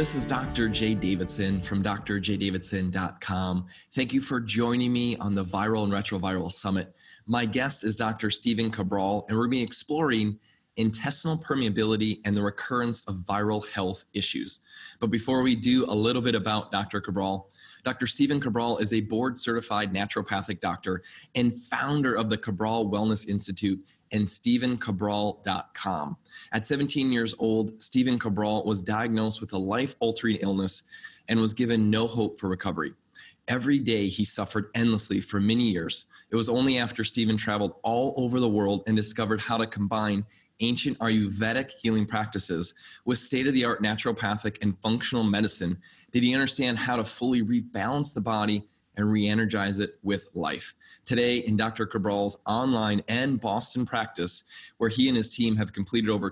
This is Dr. Jay Davidson from drjdavidson.com. Thank you for joining me on the Viral and Retroviral Summit. My guest is Dr. Stephen Cabral, and we're going to be exploring intestinal permeability and the recurrence of viral health issues. But before we do, a little bit about Dr. Cabral. Dr. Stephen Cabral is a board-certified naturopathic doctor and founder of the Cabral Wellness Institute and StephenCabral.com. At 17 years old, Stephen Cabral was diagnosed with a life-altering illness and was given no hope for recovery. Every day he suffered endlessly for many years. It was only after Stephen traveled all over the world and discovered how to combine ancient Ayurvedic healing practices with state-of-the-art naturopathic and functional medicine did he understand how to fully rebalance the body and re-energize it with life. Today, in Dr. Cabral's online and Boston practice, where he and his team have completed over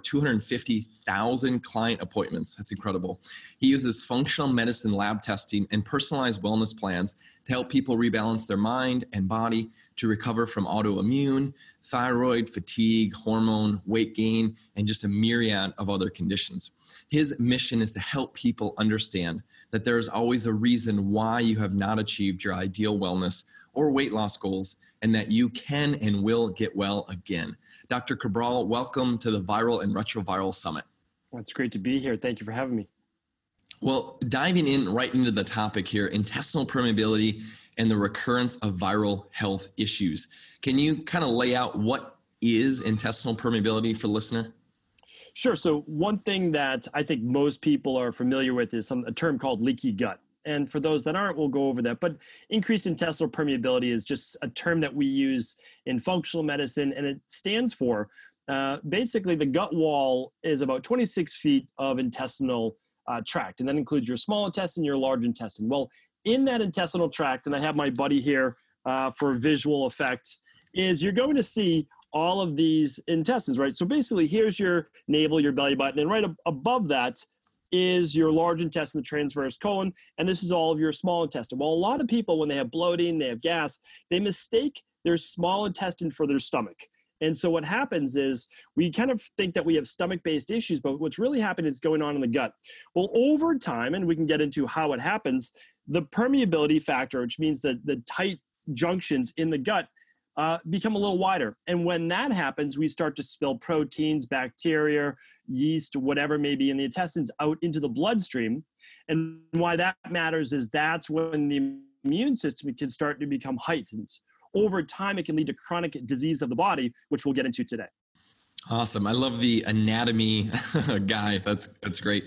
250,000 client appointments, that's incredible, he uses functional medicine lab testing and personalized wellness plans to help people rebalance their mind and body to recover from autoimmune, thyroid, fatigue, hormone, weight gain, and just a myriad of other conditions. His mission is to help people understand that there is always a reason why you have not achieved your ideal wellness or weight loss goals, and that you can and will get well again. Dr. Cabral, welcome to the Viral and Retroviral Summit. Well, it's great to be here. Thank you for having me. Well, diving in right into the topic here, intestinal permeability and the recurrence of viral health issues. Can you kind of lay out what is intestinal permeability for the listener? Sure. So one thing that I think most people are familiar with is a term called leaky gut. And for those that aren't, we'll go over that. But increased intestinal permeability is just a term that we use in functional medicine, and it stands for basically the gut wall is about 26 feet of intestinal tract, and that includes your small intestine, your large intestine. Well, in that intestinal tract, and I have my buddy here for visual effect, is you're going to see all of these intestines, right? So basically, here's your navel, your belly button, and right above that is your large intestine, the transverse colon, and this is all of your small intestine. Well, a lot of people, when they have bloating, they have gas, they mistake their small intestine for their stomach. And so what happens is we kind of think that we have stomach-based issues, but what's really happening is going on in the gut. Well, over time, and we can get into how it happens, the permeability factor, which means that the tight junctions in the gut become a little wider. And when that happens, we start to spill proteins, bacteria, yeast, whatever may be in the intestines out into the bloodstream. And why that matters is that's when the immune system can start to become heightened. Over time, it can lead to chronic disease of the body, which we'll get into today. Awesome. I love the anatomy guy. That's great.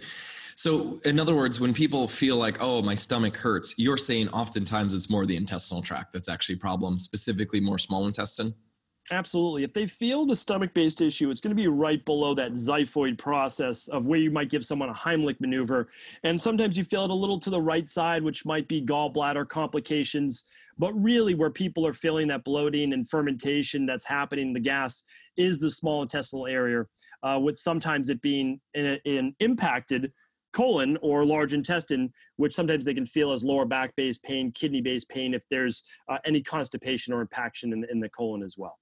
So in other words, when people feel like, oh, my stomach hurts, you're saying oftentimes it's more the intestinal tract that's actually a problem, specifically more small intestine? Absolutely. If they feel the stomach-based issue, it's going to be right below that xiphoid process of where you might give someone a Heimlich maneuver. And sometimes you feel it a little to the right side, which might be gallbladder complications. But really where people are feeling that bloating and fermentation that's happening in the gas is the small intestinal area, with sometimes it being an impacted colon or large intestine, which sometimes they can feel as lower back-based pain, kidney-based pain, if there's any constipation or impaction in the colon as well.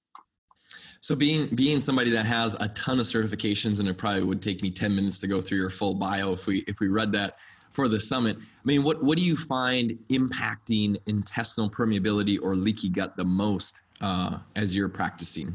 So being somebody that has a ton of certifications, and it probably would take me 10 minutes to go through your full bio if we read that for the summit. I mean, what do you find impacting intestinal permeability or leaky gut the most as you're practicing?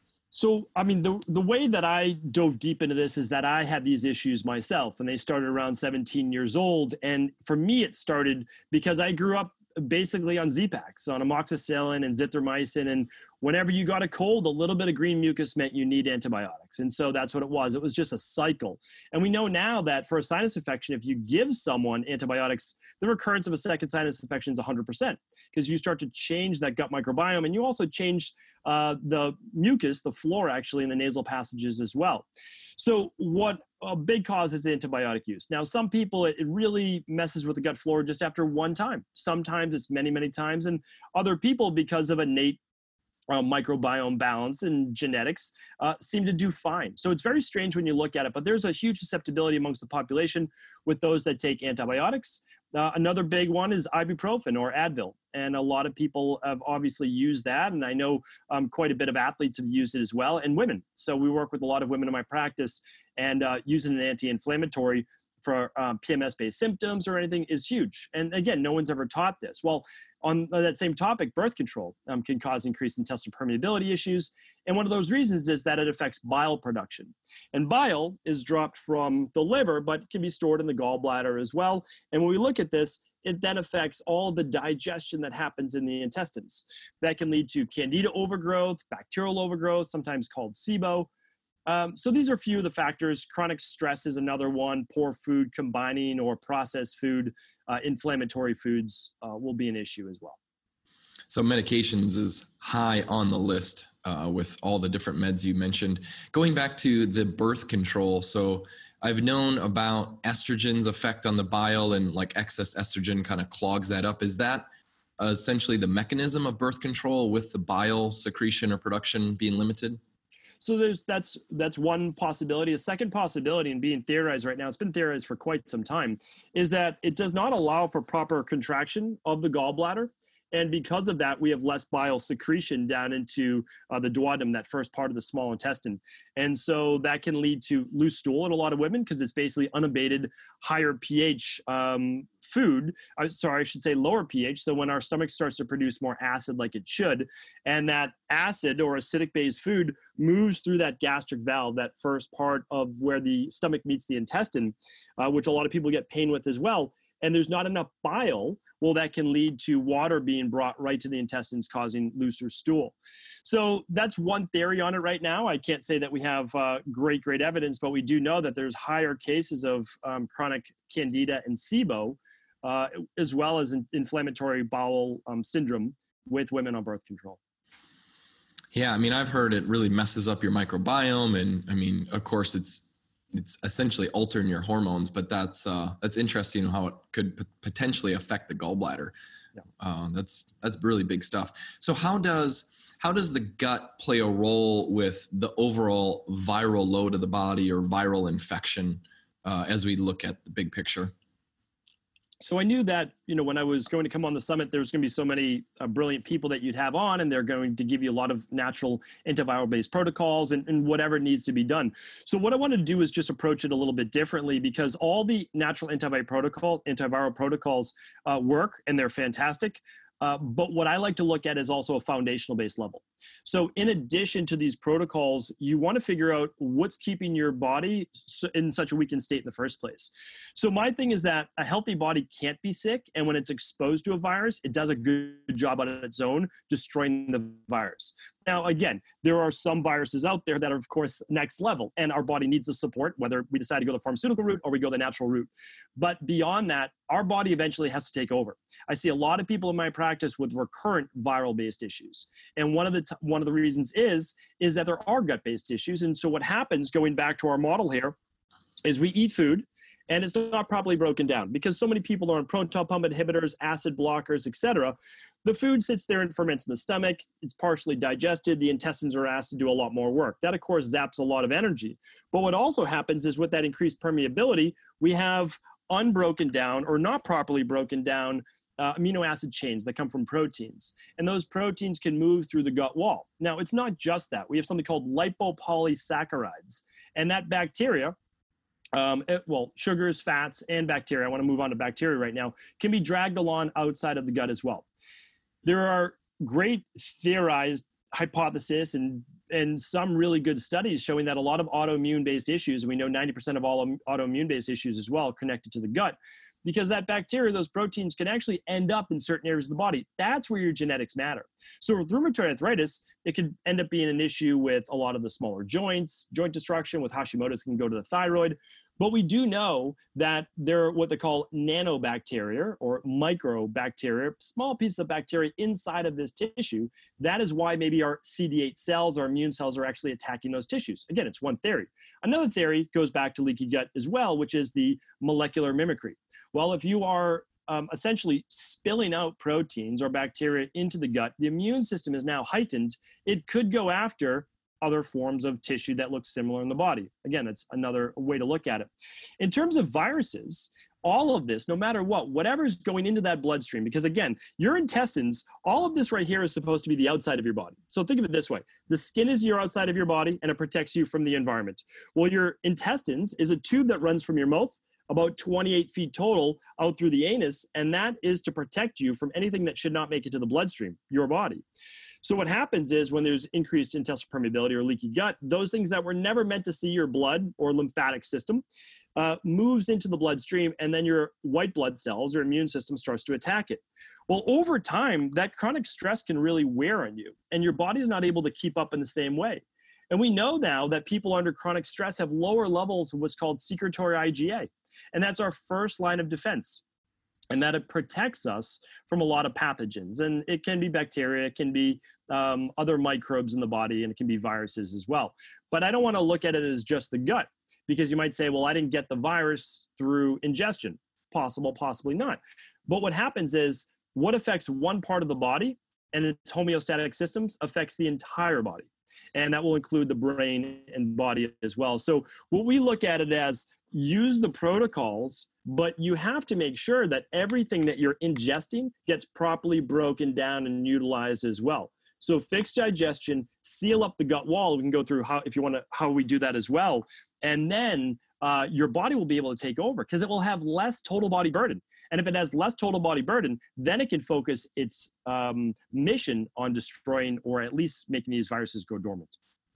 So, I mean, the way that I dove deep into this is that I had these issues myself, and they started around 17 years old. And for me, it started because I grew up basically on Z-Paks, on amoxicillin and zithromycin. And whenever you got a cold, a little bit of green mucus meant you need antibiotics. And so that's what it was. It was just a cycle. And we know now that for a sinus infection, if you give someone antibiotics, the recurrence of a second sinus infection is 100%, because you start to change that gut microbiome, and you also change the mucus, the flora actually in the nasal passages as well. So what a big cause is antibiotic use. Now, some people, it really messes with the gut flora just after one time. Sometimes it's many, many times. And other people, because of innate microbiome balance and genetics, seem to do fine. So it's very strange when you look at it, but there's a huge susceptibility amongst the population with those that take antibiotics. Another big one is ibuprofen or Advil. And a lot of people have obviously used that. And I know quite a bit of athletes have used it as well, and women. So we work with a lot of women in my practice, and using an anti-inflammatory for PMS-based symptoms or anything is huge. And again, no one's ever taught this. Well, on that same topic, birth control can cause increased intestinal permeability issues. And one of those reasons is that it affects bile production. And bile is dropped from the liver, but can be stored in the gallbladder as well. And when we look at this, it then affects all the digestion that happens in the intestines. That can lead to candida overgrowth, bacterial overgrowth, sometimes called SIBO. So these are a few of the factors. Chronic stress is another one. Poor food combining or processed food, inflammatory foods will be an issue as well. So medications is high on the list with all the different meds you mentioned. Going back to the birth control, so I've known about estrogen's effect on the bile, and like excess estrogen kind of clogs that up. Is that essentially the mechanism of birth control, with the bile secretion or production being limited? So that's one possibility. A second possibility, and being theorized right now, it's been theorized for quite some time, is that it does not allow for proper contraction of the gallbladder. And because of that, we have less bile secretion down into the duodenum, that first part of the small intestine. And so that can lead to loose stool in a lot of women because it's basically unabated, higher pH food. I should say lower pH. So when our stomach starts to produce more acid like it should, and that acid or acidic-based food moves through that gastric valve, that first part of where the stomach meets the intestine, which a lot of people get pain with as well, and there's not enough bile, well, that can lead to water being brought right to the intestines, causing looser stool. So that's one theory on it right now. I can't say that we have great evidence, but we do know that there's higher cases of chronic candida and SIBO, as well as inflammatory bowel syndrome with women on birth control. Yeah, I mean, I've heard it really messes up your microbiome, and I mean, of course, it's essentially altering your hormones, but that's interesting how it could potentially affect the gallbladder. Yeah. That's really big stuff. So how does the gut play a role with the overall viral load of the body or viral infection as we look at the big picture? So I knew that, when I was going to come on the summit, there was going to be so many brilliant people that you'd have on, and they're going to give you a lot of natural antiviral-based protocols and whatever needs to be done. So what I wanted to do is just approach it a little bit differently, because all the natural antiviral protocols work, and they're fantastic. But what I like to look at is also a foundational based level. So in addition to these protocols, you want to figure out what's keeping your body in such a weakened state in the first place. So my thing is that a healthy body can't be sick. And when it's exposed to a virus, it does a good job on its own, destroying the virus. Now, again, there are some viruses out there that are, of course, next level, and our body needs the support, whether we decide to go the pharmaceutical route or we go the natural route. But beyond that, our body eventually has to take over. I see a lot of people in my practice with recurrent viral-based issues. And one of the reasons is that there are gut-based issues. And so what happens, going back to our model here, is we eat food, and it's not properly broken down because so many people are on proton pump inhibitors, acid blockers, etc. The food sits there and ferments in the stomach. It's partially digested. The intestines are asked to do a lot more work. That, of course, zaps a lot of energy. But what also happens is with that increased permeability, we have unbroken down or not properly broken down amino acid chains that come from proteins. And those proteins can move through the gut wall. Now, it's not just that. We have something called lipopolysaccharides. And that bacteria, sugars, fats, and bacteria, I want to move on to bacteria right now, can be dragged along outside of the gut as well. There are great theorized hypotheses and some really good studies showing that a lot of autoimmune-based issues, and we know 90% of all autoimmune-based issues as well, connected to the gut, because that bacteria, those proteins, can actually end up in certain areas of the body. That's where your genetics matter. So with rheumatoid arthritis, it could end up being an issue with a lot of the smaller joints, joint destruction. With Hashimoto's, can go to the thyroid. But we do know that there are what they call nanobacteria or microbacteria, small pieces of bacteria inside of this tissue. That is why maybe our CD8 cells, our immune cells, are actually attacking those tissues. Again, it's one theory. Another theory goes back to leaky gut as well, which is the molecular mimicry. Well, if you are essentially spilling out proteins or bacteria into the gut, the immune system is now heightened. It could go after other forms of tissue that look similar in the body. Again, that's another way to look at it. In terms of viruses, all of this, no matter whatever's going into that bloodstream, because again, your intestines, all of this right here is supposed to be the outside of your body. So think of it this way. The skin is your outside of your body and it protects you from the environment. Well, your intestines is a tube that runs from your mouth about 28 feet total out through the anus, and that is to protect you from anything that should not make it to the bloodstream, your body. So what happens is when there's increased intestinal permeability or leaky gut, those things that were never meant to see your blood or lymphatic system moves into the bloodstream, and then your white blood cells or immune system starts to attack it. Well, over time, that chronic stress can really wear on you, and your body's not able to keep up in the same way. And we know now that people under chronic stress have lower levels of what's called secretory IgA, and that's our first line of defense. And that it protects us from a lot of pathogens. And it can be bacteria, it can be other microbes in the body, and it can be viruses as well. But I don't want to look at it as just the gut, because you might say, well, I didn't get the virus through ingestion. Possible, possibly not. But what happens is what affects one part of the body and its homeostatic systems affects the entire body. And that will include the brain and body as well. So what we look at it as, use the protocols, but you have to make sure that everything that you're ingesting gets properly broken down and utilized as well. So fix digestion, seal up the gut wall. We can go through how, if you want to, how we do that as well. And then your body will be able to take over because it will have less total body burden. And if it has less total body burden, then it can focus its mission on destroying or at least making these viruses go dormant.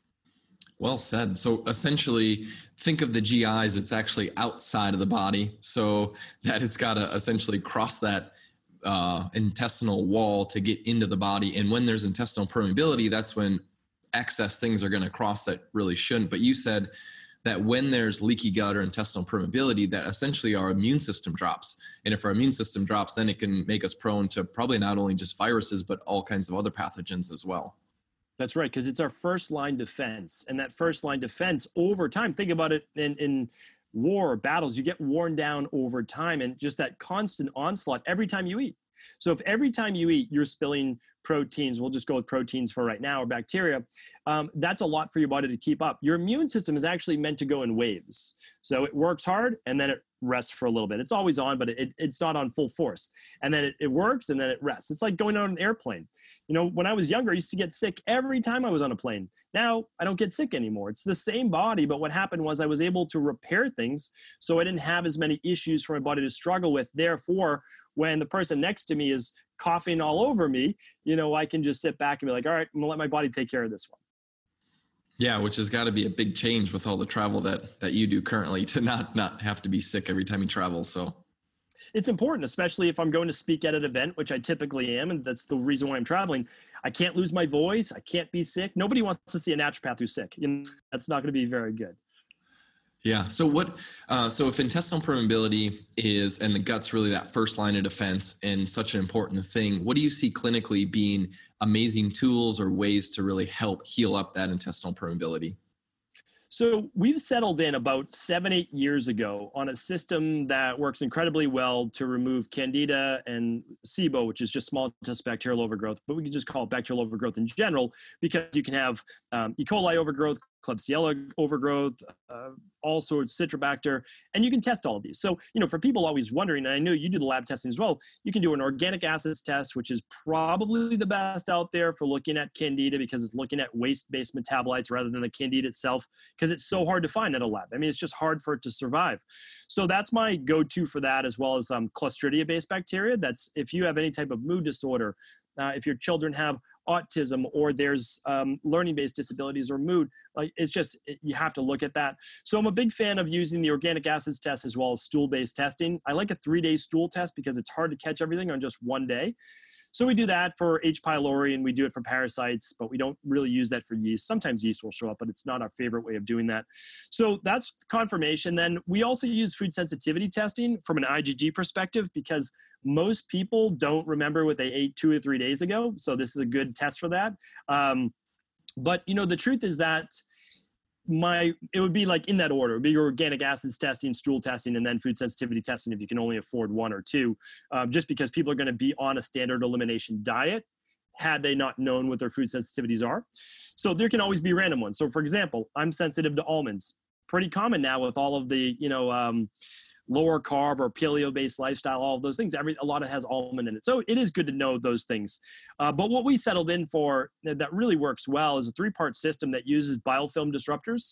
Well said. So essentially, think of the GIs, it's actually outside of the body, so that it's got to essentially cross that intestinal wall to get into the body. And when there's intestinal permeability, that's when excess things are going to cross that really shouldn't. But you said that when there's leaky gut or intestinal permeability, that essentially our immune system drops. And if our immune system drops, then it can make us prone to probably not only just viruses, but all kinds of other pathogens as well. That's right, because it's our first line defense. And that first line defense over time, think about it in war or battles, you get worn down over time, and just that constant onslaught every time you eat. So if every time you eat, you're spilling proteins, we'll just go with proteins for right now, or bacteria, that's a lot for your body to keep up. Your immune system is actually meant to go in waves. So it works hard and then it rests for a little bit. It's always on, but it's not on full force. And then it works and then it rests. It's like going on an airplane. You know, when I was younger, I used to get sick every time I was on a plane. Now I don't get sick anymore. It's the same body, but what happened was I was able to repair things so I didn't have as many issues for my body to struggle with. Therefore, when the person next to me is coughing all over me, you know, I can just sit back and be like, all right, I'm gonna let my body take care of this one. Yeah, which has got to be a big change with all the travel that you do currently, to not have to be sick every time you travel. So it's important, especially if I'm going to speak at an event, which I typically am, and that's the reason why I'm traveling. I can't lose my voice. I can't be sick. Nobody wants to see a naturopath who's sick. You know, that's not going to be very good. Yeah. So so if intestinal permeability is, and the gut's really that first line of defense and such an important thing, what do you see clinically being amazing tools or ways to really help heal up that intestinal permeability? So we've settled in about 7-8 years ago on a system that works incredibly well to remove Candida and SIBO, which is just small intestinal bacterial overgrowth, but we can just call it bacterial overgrowth in general, because you can have E. coli overgrowth, Klebsiella overgrowth, all sorts, Citrobacter, and you can test all of these. So, you know, for people always wondering, and I know you do the lab testing as well, you can do an organic acids test, which is probably the best out there for looking at Candida, because it's looking at waste-based metabolites rather than the Candida itself, because it's so hard to find at a lab. I mean, it's just hard for it to survive. So that's my go-to for that, as well as Clostridia-based bacteria. That's if you have any type of mood disorder, if your children have autism, or there's learning-based disabilities or mood, like it's just, you have to look at that. So I'm a big fan of using the organic acids test as well as stool-based testing. I like a 3-day stool test because it's hard to catch everything on just one day. So we do that for H. pylori, and we do it for parasites, but we don't really use that for yeast. Sometimes yeast will show up, but it's not our favorite way of doing that. So that's confirmation. Then we also use food sensitivity testing from an IgG perspective, because most people don't remember what they ate 2 or 3 days ago. So this is a good test for that. But you know, the truth is that it would be like in that order. It would be your organic acids testing, stool testing, and then food sensitivity testing if you can only afford 1 or 2, just because people are going to be on a standard elimination diet had they not known what their food sensitivities are. So there can always be random ones. So for example, I'm sensitive to almonds. Pretty common now with all of the, you know, lower carb or paleo-based lifestyle, all of those things. A lot of it has almond in it. So it is good to know those things. But what we settled in for that really works well is a 3-part system that uses biofilm disruptors.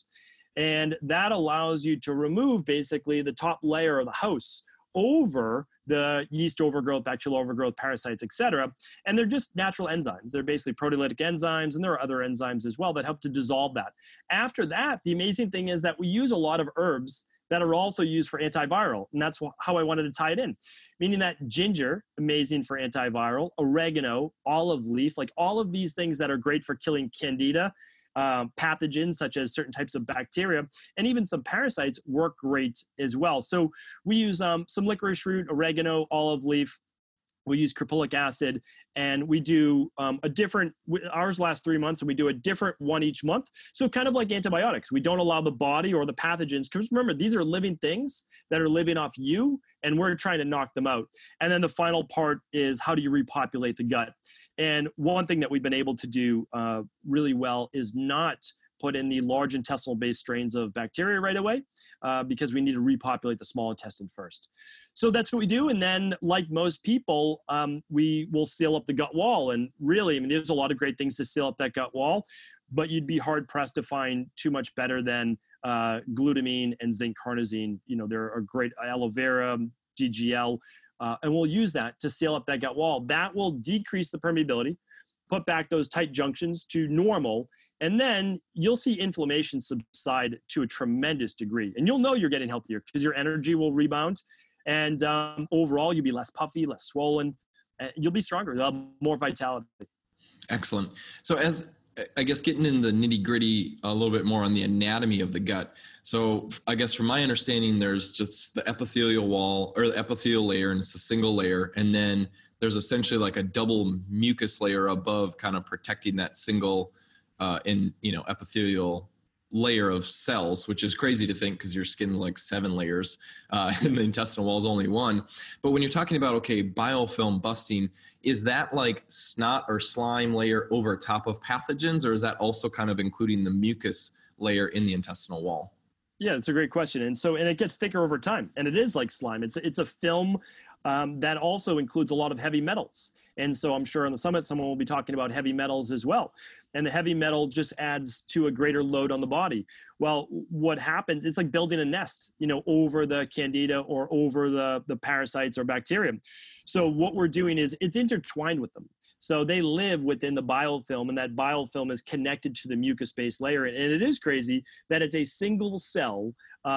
And that allows you to remove basically the top layer of the house over the yeast overgrowth, bacterial overgrowth, parasites, etc. And they're just natural enzymes. They're basically proteolytic enzymes, and there are other enzymes as well that help to dissolve that. After that, the amazing thing is that we use a lot of herbs that are also used for antiviral. And that's how I wanted to tie it in. Meaning that ginger, amazing for antiviral, oregano, olive leaf, like all of these things that are great for killing candida, pathogens such as certain types of bacteria, and even some parasites work great as well. So we use some licorice root, oregano, olive leaf. We use caprylic acid, and we do a different, ours lasts 3 months, and we do a different one each month. So kind of like antibiotics, we don't allow the body or the pathogens, because remember, these are living things that are living off you, and we're trying to knock them out. And then the final part is, how do you repopulate the gut? And one thing that we've been able to do really well is not put in the large intestinal-based strains of bacteria right away, because we need to repopulate the small intestine first. So that's what we do. And then, like most people, we will seal up the gut wall. And really, I mean, there's a lot of great things to seal up that gut wall, but you'd be hard-pressed to find too much better than glutamine and zinc carnosine. You know, there are great aloe vera, DGL, and we'll use that to seal up that gut wall. That will decrease the permeability, put back those tight junctions to normal, and then you'll see inflammation subside to a tremendous degree. And you'll know you're getting healthier because your energy will rebound. And overall, you'll be less puffy, less swollen. And you'll be stronger. You'll have more vitality. Excellent. So as I guess getting in the nitty gritty a little bit more on the anatomy of the gut. So I guess from my understanding, there's just the epithelial wall or the epithelial layer, and it's a single layer. And then there's essentially like a double mucus layer above, kind of protecting that single epithelial layer of cells, which is crazy to think because your skin's like 7 layers and the intestinal wall is only 1. But when you're talking about, okay, biofilm busting, is that like snot or slime layer over top of pathogens, or is that also kind of including the mucus layer in the intestinal wall? Yeah, it's a great question. And it gets thicker over time, and it is like slime. It's a film that also includes a lot of heavy metals. And so I'm sure on the summit, someone will be talking about heavy metals as well. And the heavy metal just adds to a greater load on the body. Well, what happens, it's like building a nest, over the candida or over the parasites or bacteria. So what we're doing is it's intertwined with them. So they live within the biofilm, and that biofilm is connected to the mucus-based layer. And it is crazy that it's a single cell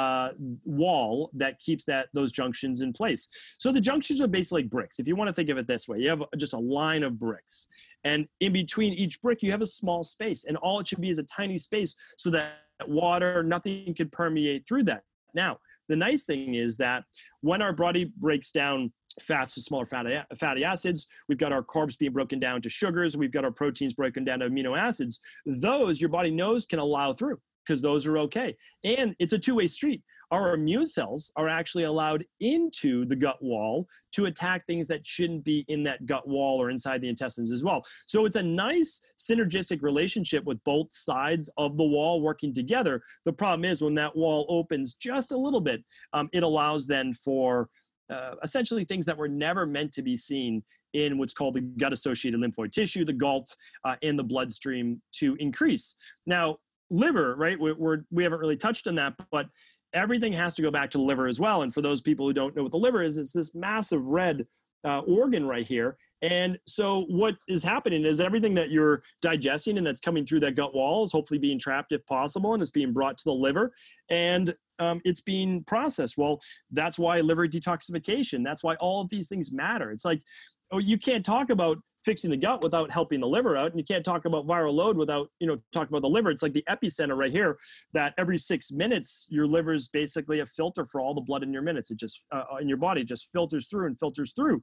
wall that keeps those junctions in place. So the junctions are basically like bricks. If you want to think of it this way, you have just a line of bricks, and in between each brick, you have a small space, and all it should be is a tiny space so that water, nothing could permeate through that. Now, the nice thing is that when our body breaks down fats to smaller fatty acids, we've got our carbs being broken down to sugars, we've got our proteins broken down to amino acids, those your body knows can allow through, because those are okay. And it's a two-way street. Our immune cells are actually allowed into the gut wall to attack things that shouldn't be in that gut wall or inside the intestines as well. So it's a nice synergistic relationship with both sides of the wall working together. The problem is when that wall opens just a little bit, it allows then for essentially things that were never meant to be seen in what's called the gut-associated lymphoid tissue, the GALT, in the bloodstream to increase. Now, liver, right? We haven't really touched on that, but everything has to go back to the liver as well. And for those people who don't know what the liver is, it's this massive red organ right here. And so what is happening is everything that you're digesting and that's coming through that gut wall is hopefully being trapped if possible, and it's being brought to the liver, and it's being processed. Well, that's why liver detoxification, that's why all of these things matter. It's like, you can't talk about fixing the gut without helping the liver out. And you can't talk about viral load without, talking about the liver. It's like the epicenter right here, that every 6 minutes, your liver is basically a filter for all the blood in your minutes. It just, in your body, just filters through and filters through.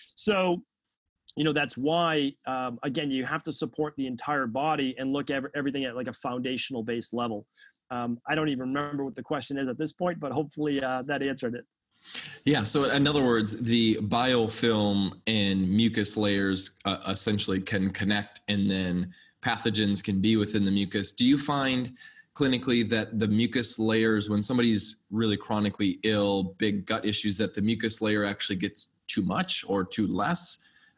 So, that's why, again, you have to support the entire body and look at everything at like a foundational based level. I don't even remember what the question is at this point, but hopefully that answered it. Yeah. So in other words, the biofilm and mucus layers essentially can connect, and then pathogens can be within the mucus. Do you find clinically that the mucus layers, when somebody's really chronically ill, big gut issues, that the mucus layer actually gets too much or too less,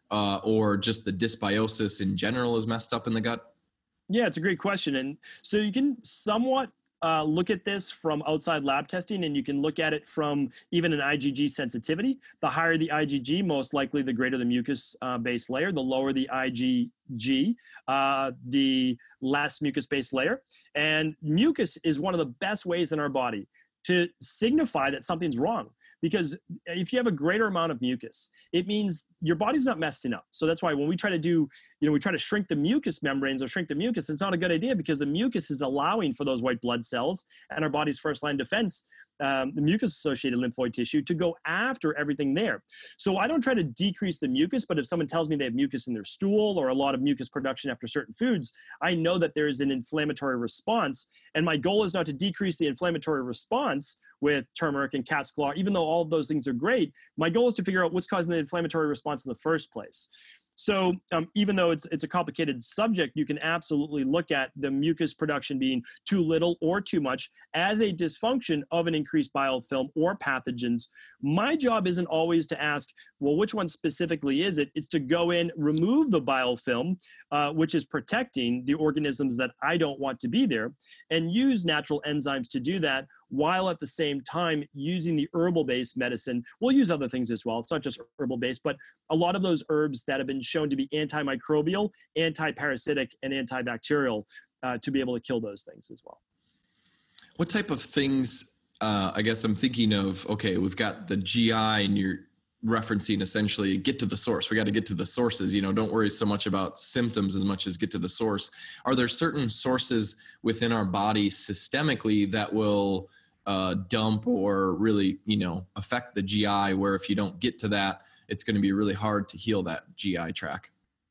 or just the dysbiosis in general is messed up in the gut? Yeah, it's a great question. And so you can somewhat look at this from outside lab testing, and you can look at it from even an IgG sensitivity. The higher the IgG, most likely the greater the mucus-based layer. The lower the IgG, the less mucus-based layer. And mucus is one of the best ways in our body to signify that something's wrong. Because if you have a greater amount of mucus, it means your body's not messing up. So that's why when we try to do, we try to shrink the mucus membranes or shrink the mucus, it's not a good idea, because the mucus is allowing for those white blood cells and our body's first line defense, the mucus-associated lymphoid tissue, to go after everything there. So I don't try to decrease the mucus, but if someone tells me they have mucus in their stool or a lot of mucus production after certain foods, I know that there is an inflammatory response. And my goal is not to decrease the inflammatory response with turmeric and cat's claw, even though all of those things are great. My goal is to figure out what's causing the inflammatory response in the first place. So even though it's a complicated subject, you can absolutely look at the mucus production being too little or too much as a dysfunction of an increased biofilm or pathogens. My job isn't always to ask, well, which one specifically is it? It's to go in, remove the biofilm, which is protecting the organisms that I don't want to be there, and use natural enzymes to do that, while at the same time using the herbal-based medicine. We'll use other things as well. It's not just herbal-based, but a lot of those herbs that have been shown to be antimicrobial, anti-parasitic, and antibacterial to be able to kill those things as well. What type of things, I guess I'm thinking of, okay, we've got the GI and you're referencing essentially get to the source. We got to get to the sources, don't worry so much about symptoms as much as get to the source. Are there certain sources within our body systemically that will dump or really, affect the GI, where if you don't get to that, it's going to be really hard to heal that GI tract?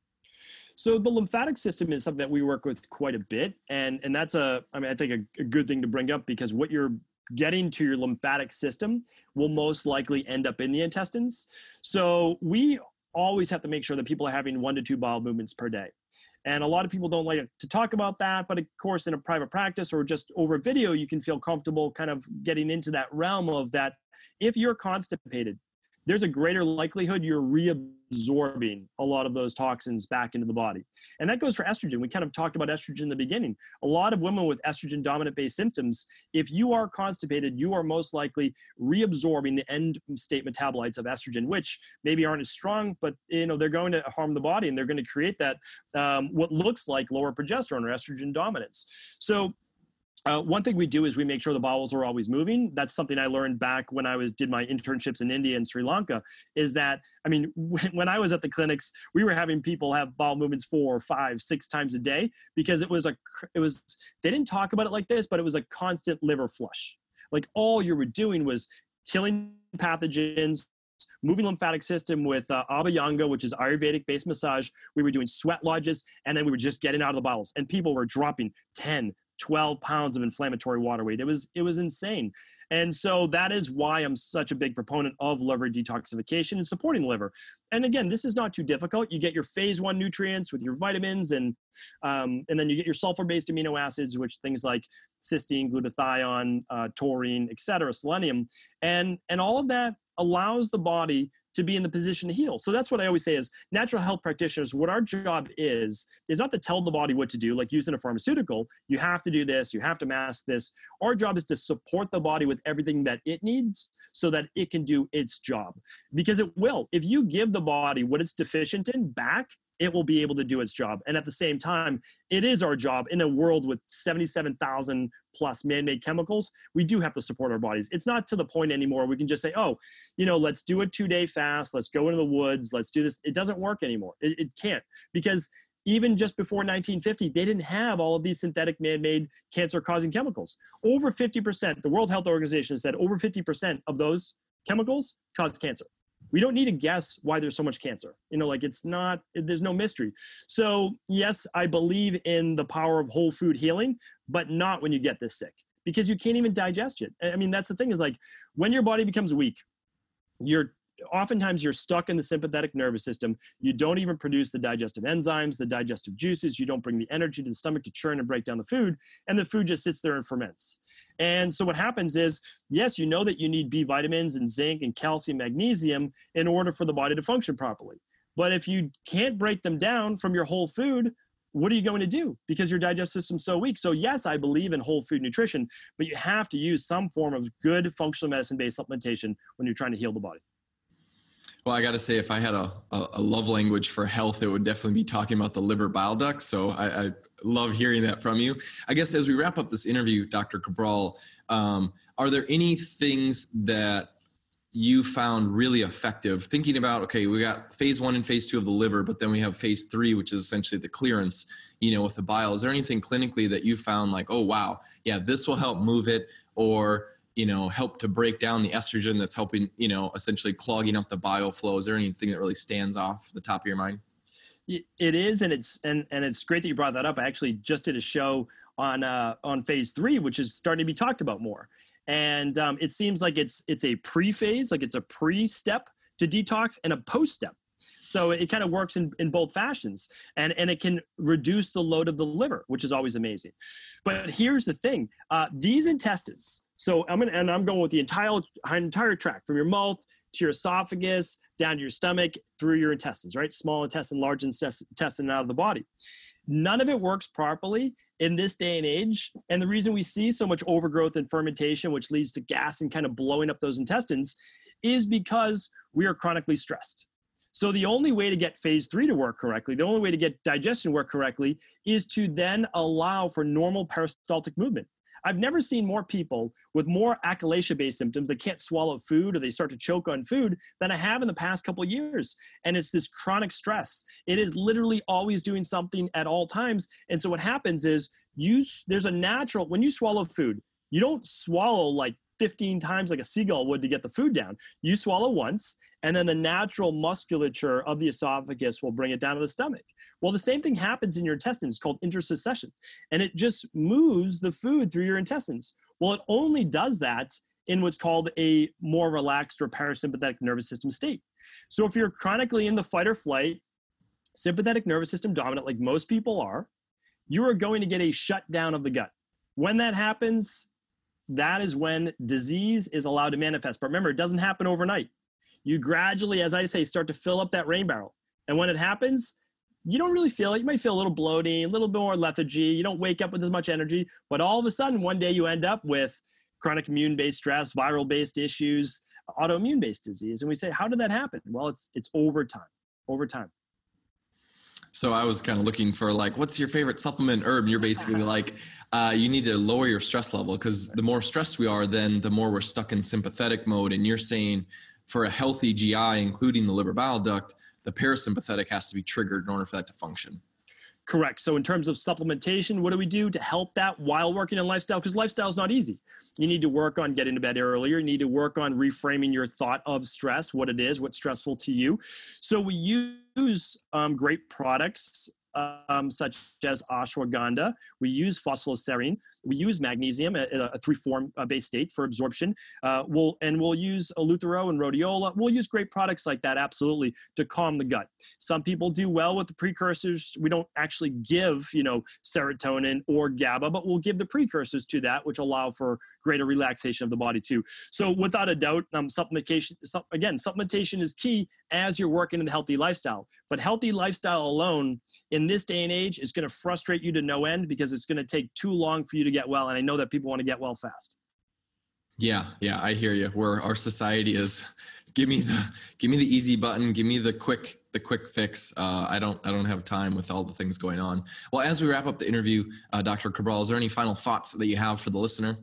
So the lymphatic system is something that we work with quite a bit. And that's I think a good thing to bring up, because what you're getting to your lymphatic system will most likely end up in the intestines. So we always have to make sure that people are having 1 to 2 bowel movements per day. And a lot of people don't like to talk about that, but of course in a private practice or just over video, you can feel comfortable kind of getting into that realm of that. If you're constipated, there's a greater likelihood you're reabsorbing a lot of those toxins back into the body. And that goes for estrogen. We kind of talked about estrogen in the beginning. A lot of women with estrogen dominant based symptoms, if you are constipated, you are most likely reabsorbing the end state metabolites of estrogen, which maybe aren't as strong, but they're going to harm the body, and they're going to create that what looks like lower progesterone or estrogen dominance. So one thing we do is we make sure the bowels are always moving. That's something I learned back when I did my internships in India and Sri Lanka, is that, when I was at the clinics, we were having people have bowel movements 4, 5, 6 times a day, because they didn't talk about it like this, but it was a constant liver flush. Like all you were doing was killing pathogens, moving lymphatic system with Abhyanga, which is Ayurvedic based massage. We were doing sweat lodges, and then we were just getting out of the bowels, and people were dropping 10, 12 pounds of inflammatory water weight. It was insane. And so that is why I'm such a big proponent of liver detoxification and supporting the liver. And again, this is not too difficult. You get your phase 1 nutrients with your vitamins, and then you get your sulfur-based amino acids, which things like cysteine, glutathione, taurine, etc., selenium, and all of that allows the body to be in the position to heal. So that's what I always say is natural health practitioners, what our job is not to tell the body what to do, like using a pharmaceutical. You have to do this, you have to mask this. Our job is to support the body with everything that it needs so that it can do its job. Because it will. If you give the body what it's deficient in back, it will be able to do its job. And at the same time, it is our job in a world with 77,000 plus man-made chemicals. We do have to support our bodies. It's not to the point anymore we can just say, oh, let's do a 2-day fast. Let's go into the woods. Let's do this. It doesn't work anymore. It can't, because even just before 1950, they didn't have all of these synthetic man-made cancer-causing chemicals. Over 50%, the World Health Organization said over 50% of those chemicals cause cancer. We don't need to guess why there's so much cancer. There's no mystery. So yes, I believe in the power of whole food healing, but not when you get this sick, because you can't even digest it. That's the thing, is like when your body becomes weak, oftentimes you're stuck in the sympathetic nervous system. You don't even produce the digestive enzymes, the digestive juices. You don't bring the energy to the stomach to churn and break down the food, and the food just sits there and ferments. And so what happens is, yes, you know that you need B vitamins and zinc and calcium, magnesium in order for the body to function properly. But if you can't break them down from your whole food, what are you going to do? Because your digestive system's so weak. So yes, I believe in whole food nutrition, but you have to use some form of good functional medicine-based supplementation when you're trying to heal the body. Well, I got to say, if I had a love language for health, it would definitely be talking about the liver bile duct. So I love hearing that from you. I guess as we wrap up this interview, Dr. Cabral, are there any things that you found really effective thinking about, okay, we got phase 1 and phase 2 of the liver, but then we have phase 3, which is essentially the clearance, with the bile. Is there anything clinically that you found like, oh, wow, yeah, this will help move it, or help to break down the estrogen that's helping, essentially clogging up the bile flow? Is there anything that really stands off the top of your mind? It is, and it's great that you brought that up. I actually just did a show on phase 3, which is starting to be talked about more. And it seems like it's a pre-phase, like it's a pre-step to detox and a post-step. So it kind of works in both fashions, and it can reduce the load of the liver, which is always amazing. But here's the thing, these intestines, so I'm going with the entire tract from your mouth to your esophagus, down to your stomach, through your intestines, right? Small intestine, large intestine, out of the body. None of it works properly in this day and age. And the reason we see so much overgrowth and fermentation, which leads to gas and kind of blowing up those intestines, is because we are chronically stressed. So the only way to get phase 3 to work correctly, the only way to get digestion to work correctly, is to then allow for normal peristaltic movement. I've never seen more people with more achalasia-based symptoms that can't swallow food or they start to choke on food than I have in the past couple of years. And it's this chronic stress. It is literally always doing something at all times. And so what happens is there's a natural, when you swallow food, you don't swallow like 15 times like a seagull would to get the food down. You swallow once, and then the natural musculature of the esophagus will bring it down to the stomach. Well, the same thing happens in your intestines, called intersuccession, and it just moves the food through your intestines. Well, it only does that in what's called a more relaxed or parasympathetic nervous system state. So if you're chronically in the fight or flight, sympathetic nervous system dominant, like most people are, you are going to get a shutdown of the gut. When that happens, that is when disease is allowed to manifest. But remember, it doesn't happen overnight. You gradually, as I say, start to fill up that rain barrel. And when it happens, you don't really feel it. You might feel a little bloating, a little bit more lethargy. You don't wake up with as much energy. But all of a sudden, one day you end up with chronic immune-based stress, viral-based issues, autoimmune-based disease. And we say, how did that happen? Well, it's over time. So I was kind of looking for like, what's your favorite supplement herb? And you're basically like, you need to lower your stress level, because the more stressed we are, then the more we're stuck in sympathetic mode. And you're saying for a healthy GI, including the liver bile duct, the parasympathetic has to be triggered in order for that to function. Correct. So in terms of supplementation, what do we do to help that while working on lifestyle? Because lifestyle is not easy. You need to work on getting to bed earlier. You need to work on reframing your thought of stress, what it is, what's stressful to you. So we use great products such as ashwagandha. We use phosphoserine. We use magnesium, a 3-form based state for absorption. We'll use Eleuthero and rhodiola. We'll use great products like that, absolutely, to calm the gut. Some people do well with the precursors. We don't actually give, serotonin or GABA, but we'll give the precursors to that, which allow for greater relaxation of the body too. So without a doubt, supplementation is key as you're working in the healthy lifestyle. But healthy lifestyle alone in this day and age is going to frustrate you to no end, because it's going to take too long for you to get well. And I know that people want to get well fast. Yeah, I hear you. Where our society is, give me the easy button, give me the quick fix. I don't have time with all the things going on. Well, as we wrap up the interview, Dr. Cabral, is there any final thoughts that you have for the listener?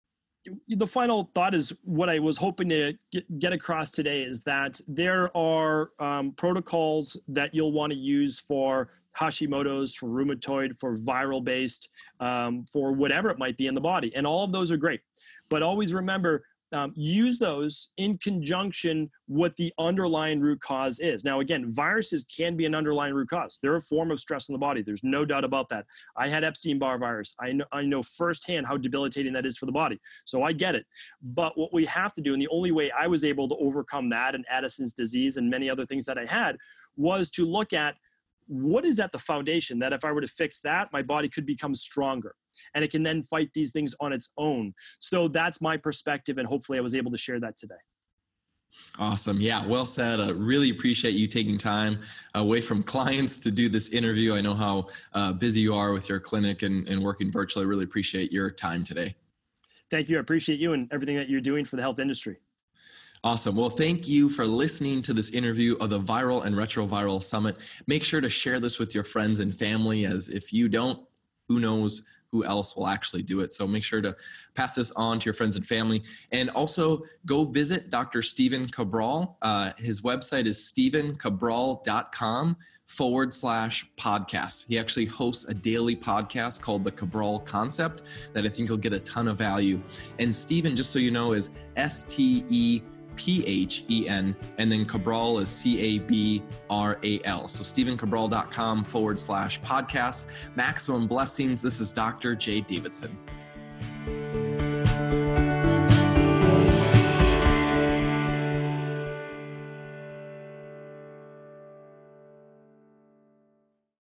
The final thought is what I was hoping to get across today, is that there are protocols that you'll want to use for Hashimoto's, for rheumatoid, for viral-based, for whatever it might be in the body. And all of those are great. But always remember, use those in conjunction with the underlying root cause is. Now, again, viruses can be an underlying root cause. They're a form of stress in the body. There's no doubt about that. I had Epstein-Barr virus. I know firsthand how debilitating that is for the body. So I get it. But what we have to do, and the only way I was able to overcome that and Addison's disease and many other things that I had, was to look at what is at the foundation that if I were to fix that, my body could become stronger. And it can then fight these things on its own. So that's my perspective, and hopefully I was able to share that today. Awesome. Yeah, well said. Really appreciate you taking time away from clients to do this interview. I know how busy you are with your clinic and working virtually. I really appreciate your time today. Thank you. I appreciate you and everything that you're doing for the health industry. Awesome. Well, thank you for listening to this interview of the Viral and Retroviral Summit. Make sure to share this with your friends and family, as if you don't, who knows who else will actually do it. So make sure to pass this on to your friends and family. And also go visit Dr. Stephen Cabral. His website is stephencabral.com/podcast. He actually hosts a daily podcast called The Cabral Concept that I think you'll get a ton of value. And Stephen, just so you know, is STEPHEN, and then Cabral is CABRAL. So stephencabral.com/podcast. Maximum blessings. This is Dr. Jay Davidson.